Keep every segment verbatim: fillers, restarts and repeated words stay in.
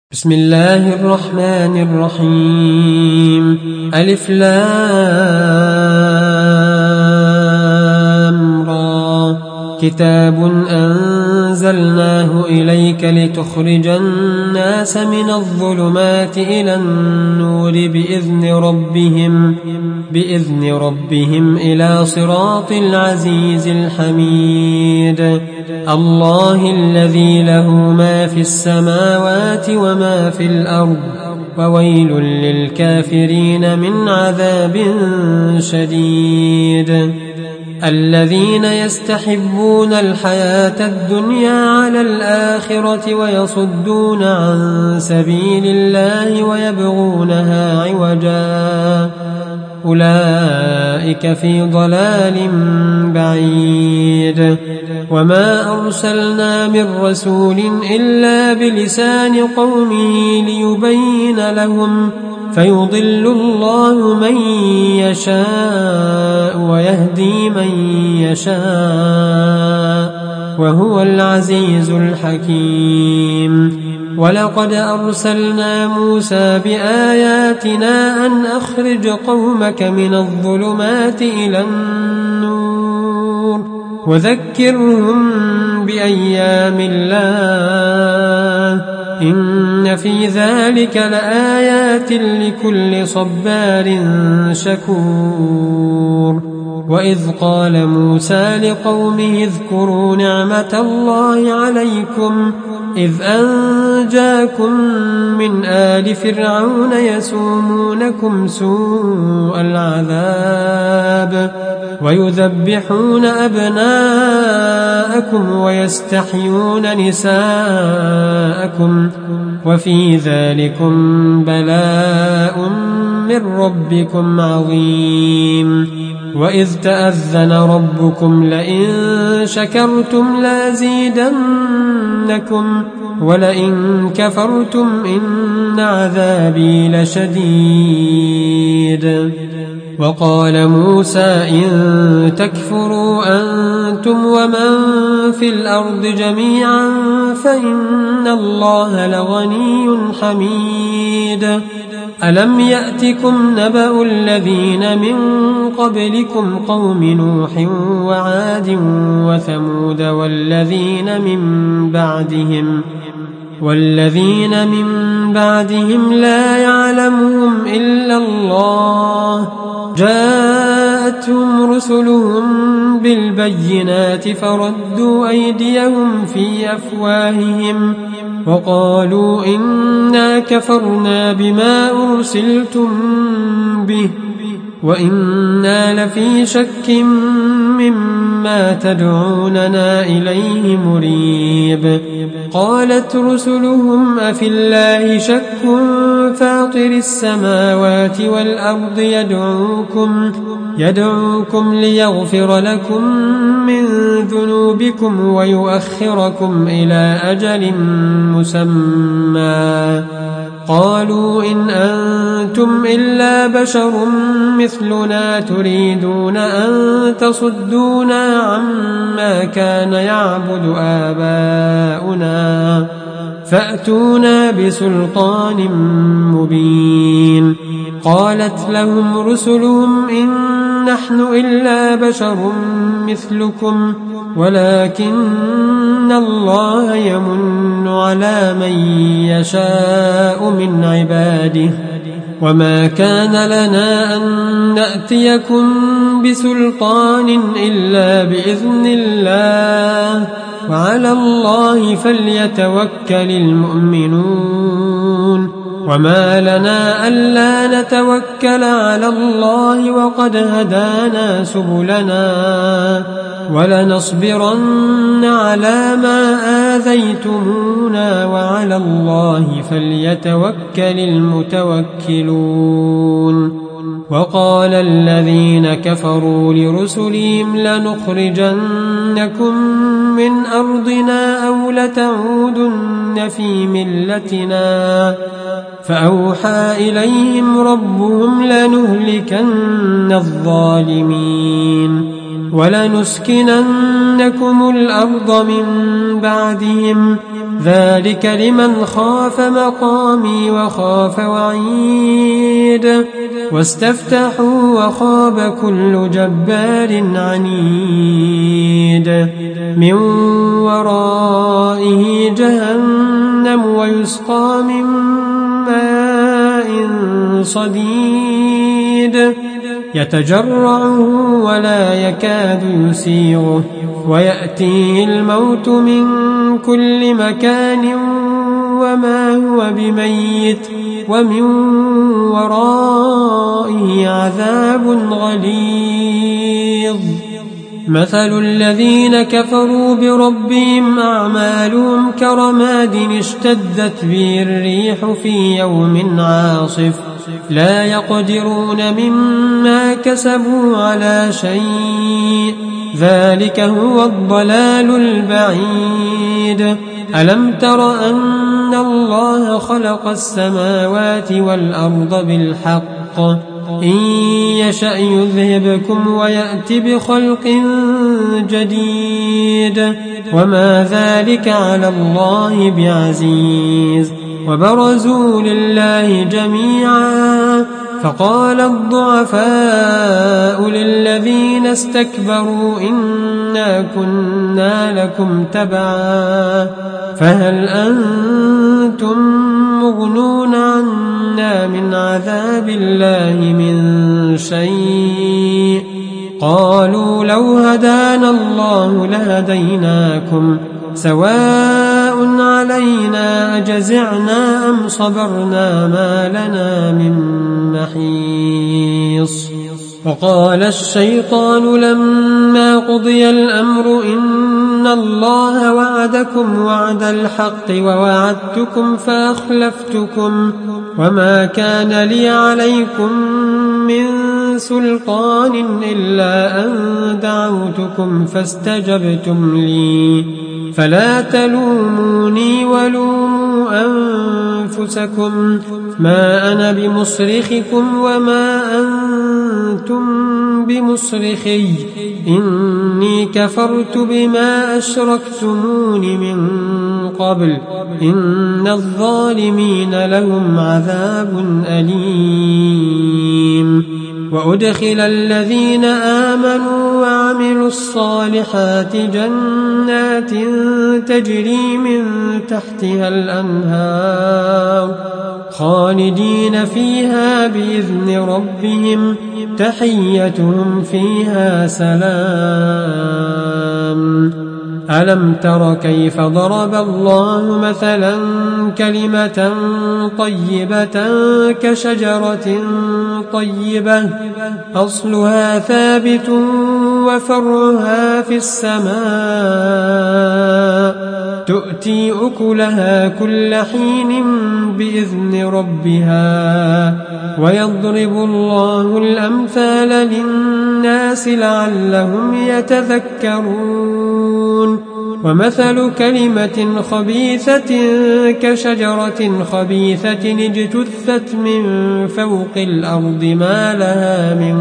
بسم الله الرحمن الرحيم ألف لام را كتاب أنزلناه إليك لتخرج الناس من الظلمات إلى النور بإذن ربهم بإذن ربهم إلى صراط العزيز الحميد الله الذي له ما في السماوات وما في الأرض وويل للكافرين من عذاب شديد الذين يستحبون الحياة الدنيا على الآخرة ويصدون عن سبيل الله ويبغونها عوجا أولئك في ضلال بعيد وما أرسلنا من رسول إلا بلسان قومه ليبين لهم فيضل الله من يشاء ويهدي من يشاء وهو العزيز الحكيم ولقد أرسلنا موسى بآياتنا أن أخرج قومك من الظلمات إلى النور وذكرهم بأيام الله إن في ذلك لآيات لكل صبار شكور وإذ قال موسى لقومه اذكروا نعمة الله عليكم إذ أنجاكم من آل فرعون يسومونكم سوء العذاب ويذبحون أبناءكم ويستحيون نساءكم وفي ذلكم بلاء من ربكم عظيم وإذ تأذن ربكم لئن شكرتم لازيدنكم ولئن كفرتم إن عذابي لشديد وقال موسى إن تكفروا أنتم ومن في الأرض جميعا فإن الله لغني حميد ألم يأتكم نبأ الذين من قبلكم قوم نوح وعاد وثمود والذين من بعدهم والذين من بعدهم لا يعلمهم إلا الله جاءتهم رسلهم بالبينات فردوا أيديهم في أفواههم وقالوا إنا كفرنا بما أرسلتم به وإنا لفي شك مما تدعوننا إليه مريب قالت رسلهم أفي الله شك فاطر السماوات والأرض يدعوكم يدعوكم ليغفر لكم من ذنوبكم ويؤخركم إلى أجل مسمى قالوا إن أنتم إلا بشر مثلنا تريدون أن تصدونا عما كان يعبد آباؤنا فأتونا بسلطان مبين قالت لهم رسلهم إن نحن إلا بشر مثلكم ولكن الله يمن على من يشاء من عباده وما كان لنا أن نأتيكم بسلطان إلا بإذن الله وعلى الله فليتوكل المؤمنون وما لنا ألا نتوكل على الله وقد هدانا سبلنا ولنصبرن على ما آذيتمونا وعلى الله فليتوكل المتوكلون وقال الذين كفروا لرسلهم لنخرجنكم من أرضنا أو لتعودن في ملتنا فأوحى إليهم ربهم لنهلكن الظالمين ولنسكننكم الأرض من بعدهم ذلك لمن خاف مقامي وخاف وعيد واستفتحوا وخاب كل جبار عنيد من ورائه جهنم ويسقى من ماء صديد يتجرعه ولا يكاد يسيغه ويأتيه الموت من كل مكان وما هو بميت ومن ورائه عذاب غليظ مثل الذين كفروا بربهم أعمالهم كرماد اشتدت به الريح في يوم عاصف لا يقدرون مما كسبوا على شيء ذلك هو الضلال البعيد ألم تر أن الله خلق السماوات والأرض بالحق إن يشأ يذهبكم ويأت بخلق جديد وما ذلك على الله بعزيز وبرزوا لله جميعا فقال الضعفاء للذين استكبروا إنا كنا لكم تبعا فهل أنتم مغنون عنا من عذاب الله من شيء قالوا لو هدانا الله لهديناكم سواء علينا أجزعنا أم صبرنا ما لنا من محيص وقال الشيطان لما قضي الأمر إن الله وعدكم وعد الحق ووعدتكم فأخلفتكم وما كان لي عليكم من سلطان إلا أن دعوتكم فاستجبتم لي فلا تلوموني ولوموا أنفسكم ما أنا بمصرخكم وما أنتم بمصرخي إني كفرت بما أشركتمون من قبل إن الظالمين لهم عذاب أليم وأدخل الذين آمنوا وعملوا الصالحات جنات تجري من تحتها الأنهار خالدين فيها بإذن ربهم تحيتهم فيها سلام ألم تر كيف ضرب الله مثلا كلمة طيبة كشجرة طيبة أصلها ثابت وفرعها في السماء تؤتي أكلها كل حين بإذن ربها ويضرب الله الأمثال للناس لعلهم يتذكرون ومثل كلمة خبيثة كشجرة خبيثة اجتثت من فوق الأرض ما لها من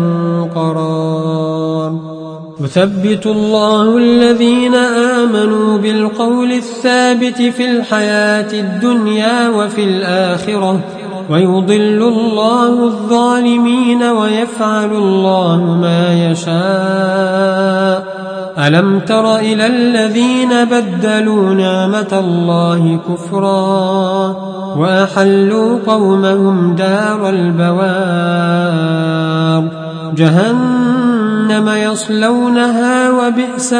قرار يثبت الله الذين آمنوا بالقول الثابت في الحياة الدنيا وفي الآخرة ويضل الله الظالمين ويفعل الله ما يشاء ألم تر إلى الذين بدلوا نعمة الله كفرا وأحلوا قومهم دار البوار جهنم يصلونها وبئس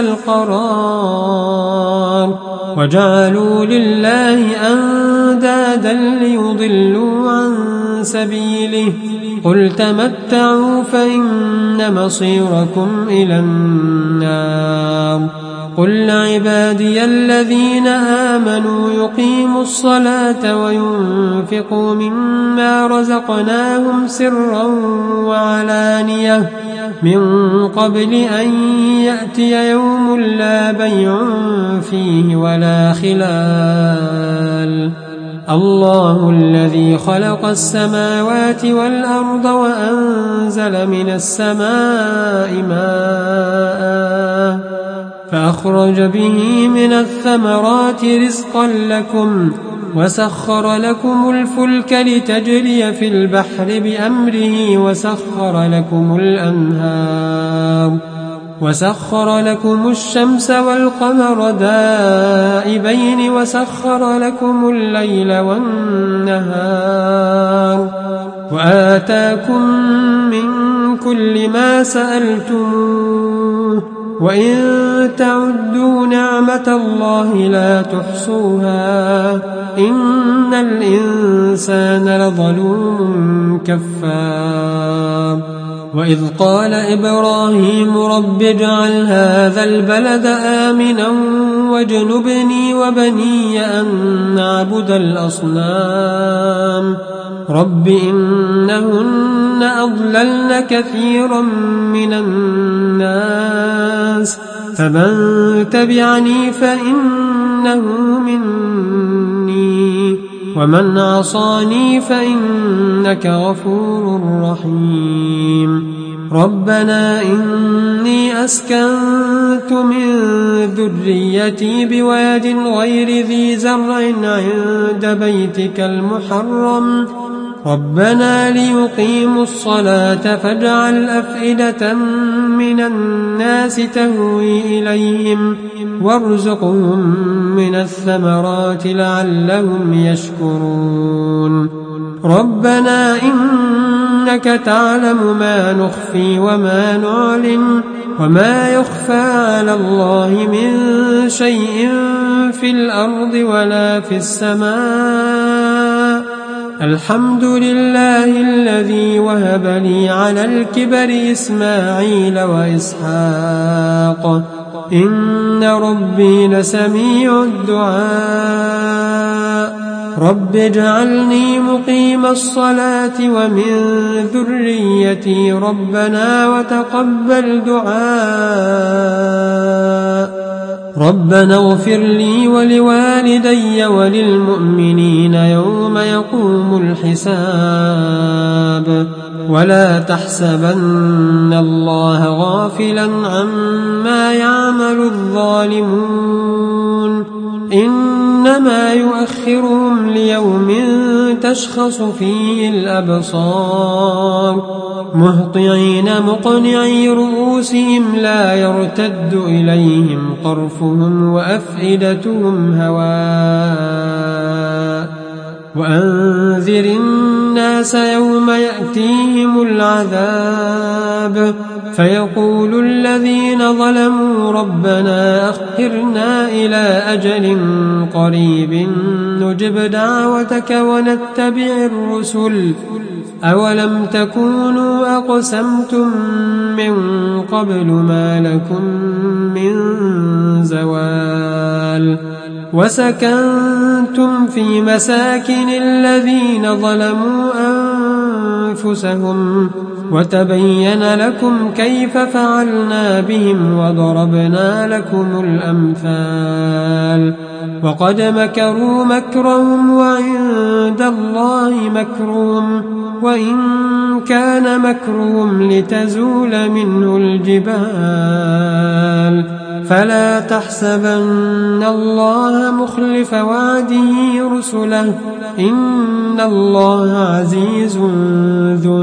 القرار وجعلوا لله أندادا ليضلوا عن سبيله قل تمتعوا فإن مصيركم إلى النار قل عبادي الذين آمنوا يقيموا الصلاة وينفقوا مما رزقناهم سرا وعلانية من قبل أن يأتي يوم لا بيع فيه ولا خلال الله الذي خلق السماوات والأرض وأنزل من السماء ماء فأخرج به من الثمرات رزقا لكم وسخر لكم الفلك لتجري في البحر بأمره وسخر لكم الأنهار وسخر لكم الشمس والقمر دائبين وسخر لكم الليل والنهار وآتاكم من كل ما سألتموه وإن تعدوا نعمة الله لا تحصوها إن الإنسان لظلوم كفار وإذ قال إبراهيم رب اجعل هذا البلد آمنا واجنبني وبني أن نعبد الأصنام رب إنهن أضللن كثيرا من الناس فمن تبعني فإنه مني ومن عصاني فإنك غفور رحيم ربنا إني أسكنت من ذريتي بواد غير ذي زرع عند بيتك المحرم ربنا ليقيموا الصلاة فاجعل أفئدة من الناس تهوي إليهم وارزقهم من الثمرات لعلهم يشكرون ربنا إنك تعلم ما نخفي وما نعلن وما يخفى على الله من شيء في الأرض ولا في السماء الحمد لله الذي وهب لي على الكبر إسماعيل وإسحاق إن ربي لسميع الدعاء رب اجعلني مقيم الصلاة ومن ذريتي ربنا وتقبل دعاء ربنا اغفر لي ولوالدي وللمؤمنين يوم يقوم الحساب ولا تحسبن الله غافلا عما يعمل الظالمون إنما يؤخرهم ليوم تشخص فيه الأبصار مهطعين مقنعي رؤوسهم لا يرتد إليهم طرفهم وأفئدتهم هواء وأنذر الناس يوم يأتيهم العذاب فيقول الذين ظلموا ربنا أخرنا إلى أجل قريب نجب دعوتك ونتبع الرسل أولم تكونوا أقسمتم من قبل ما لكم من زوال وسكنتم في مساكن الذين ظلموا أنفسهم وتبين لكم كيف فعلنا بهم وضربنا لكم الأمثال وقد مكروا مكرهم وعند الله مكرهم وإن كان مكرهم لتزول منه الجبال فلا تحسبن الله مخلف وعده رسله إن الله عزيز ذو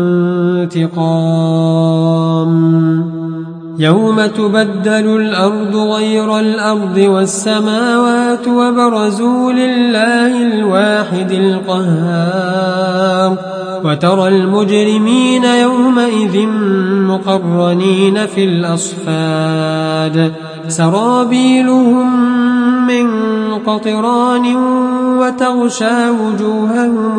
انتقام يوم تبدل الأرض غير الأرض والسماوات وبرزوا لله الواحد القهار وترى المجرمين يومئذ مقرنين في الأصفاد سرابيلهم من قطران وتغشى وجوههم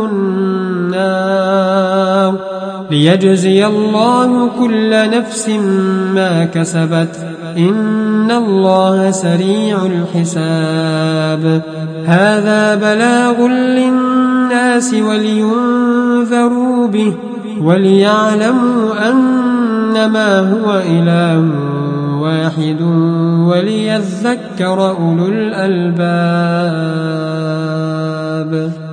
النار ليجزي الله كل نفس ما كسبت إن الله سريع الحساب هذا بلاغ للناس ولينذروا به وليعلموا أنما هو إله واحد وليذكر أولو الألباب.